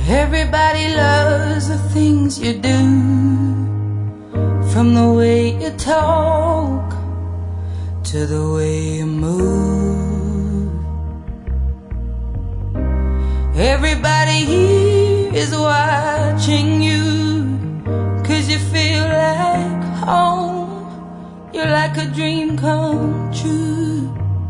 Everybody loves the things you do, from the way you talk to the way you move. Everybody here is watching you, 'cause you feel like home. You're like a dream come true.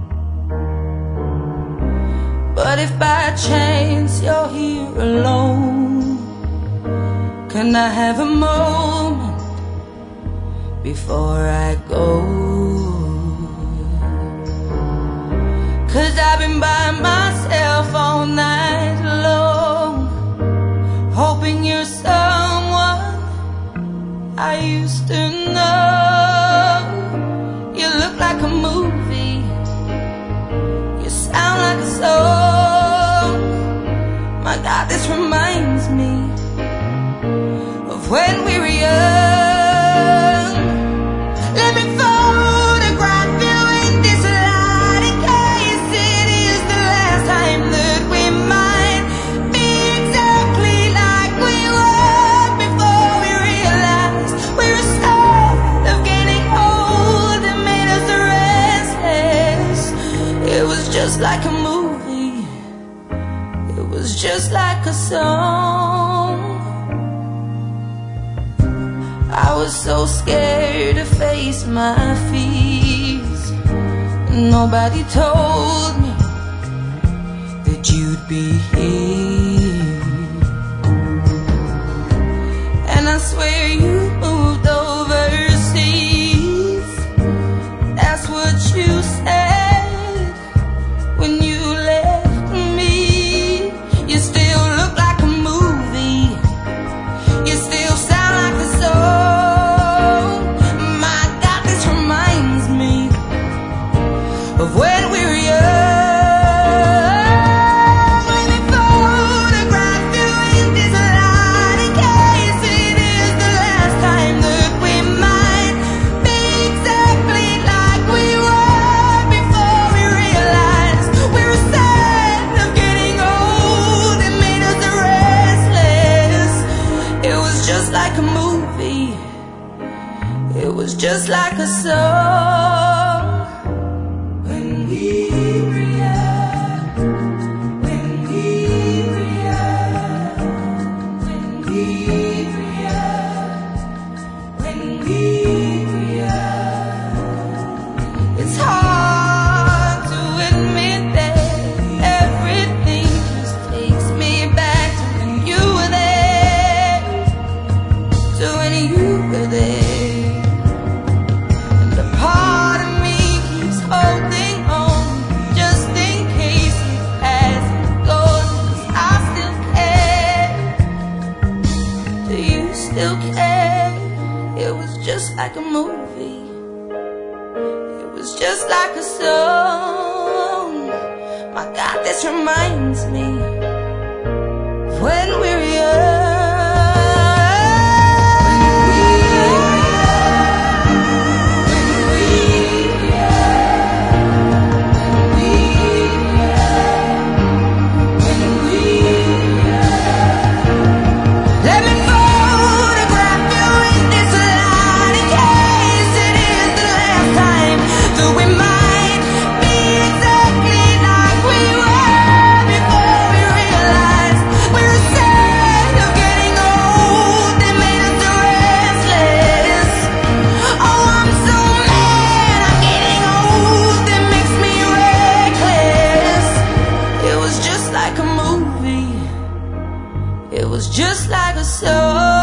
But if by chance you're here alone, can I have a moment before I go? 'Cause I've been by myself all night long, hoping you're someone I used to know. You look like a movie, you sound like a song. My God, this reminds me of when we were young. Let me photograph you in this light, in case it is the last time that we might be exactly like we were before we realized we were scared of getting old and made us restless. It was just like a movie, it was just like a song. I was so scared to face my fears. Nobody told me that you'd be here. And I swear you moved overseas. That's what you said when you left me. You still look like a movie, you still sound like a song. My God, this reminds me of when we were young. Let me photograph you in this light, in case it is the last time that we might be exactly like we were before we realized we were sad of getting old and made us restless. It was just like a movie, it was just like a song. When we were young, when we were young, when we were young, when we were young. It's hard to admit that everything just takes me back to when you were there, to when you were there. And the part of me keeps holding on, just in case it hasn't gone. 'Cause I still care. Do you still care? It was just like a movie, it was just like a song. My God, this reminds me of when we were young. Let me photograph you in this light, in case it is the last time that we might be exactly like we were before we realized we were sad of getting old and made us restless. Oh, I'm so mad I'm getting old, it makes me reckless. It was just like a movie, it was just like a song.